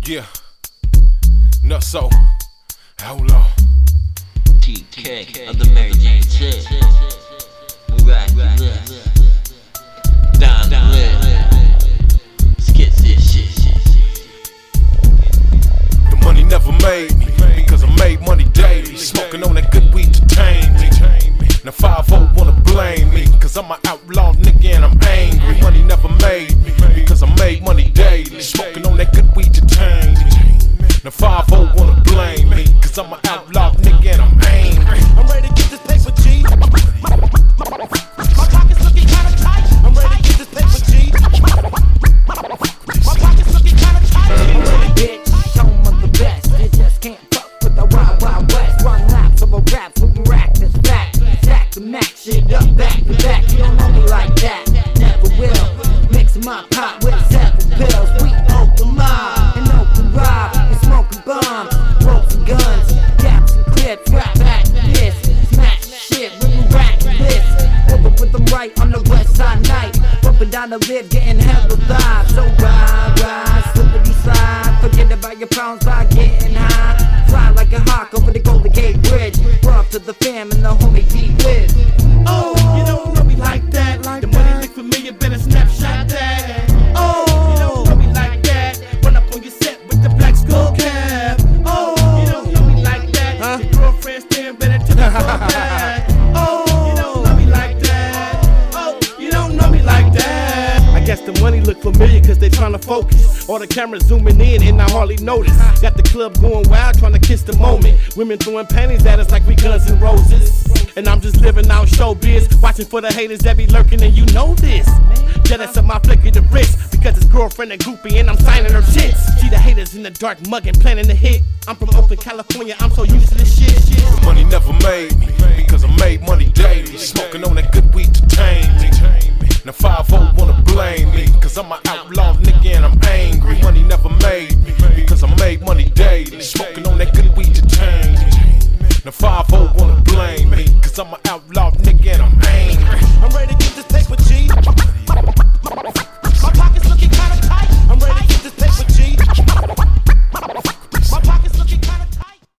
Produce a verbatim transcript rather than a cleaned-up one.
Yeah, Nutso, Outlaw, T K of the Mary Jane Chick. We rock the list. Down the list. Let's get this shit. The money never made me, because I made money daily. Smoking on that good weed to tame me. Now five oh wanna blame me, cause I'm an outlaw nigga and I'm angry. Money never made me, because I made money daily. Smoking on that good weed to tame me. Now five oh wanna blame me, cause I'm an outlaw nigga and I'm angry. I'm ready to get this paper, G. My pockets looking kinda tight. I'm ready to get this paper, G. My pockets looking kinda tight. I'm ready, bitch. Show 'em I'm the best. They just can't fuck with the Wild Wild West. Run laps of a rap, looking rack that's back. Stack the Mac shit up back to back. You don't know me like that, never will. Mixing my pot with several pills. We open mob and open rob. We smoking bombs, ropes and guns, gaps and clips. Rap back this, smash shit when we rack this. Over with them right on the west side night. Bumping down the lid, getting hella vibe. So ride, ride, slippity slide. Forget about your problems by getting high. Fly like a hawk over the Golden Gate Bridge. We're up to the fam and the homie D-Wiz. Oh, you don't know me like that. The money look familiar, better snapshot that. Oh, you don't know me like that. Run up on your set with the black skull cap. Oh, you don't know me like that. Huh? Your girlfriend staring better to the back. Oh, you don't know me like that. Oh, you don't know me like that. I guess the money look familiar cause they tryna focus. All the cameras zooming in and I hardly notice. Got the club going wild trying to kiss the moment. Women throwing panties at us like we Guns N' Roses. And I'm just living out showbiz, watching for the haters that be lurking, and you know this. Jealous of my flick of the wrist, because his girlfriend a groupie and I'm signing her shit. See the haters in the dark mugging, planning to hit. I'm from Oakland, California, I'm so used to this shit. The money never made me, because I made money daily. Smoking on that good weed to tame me. Now five oh wanna blame me, cause I'm an outlaw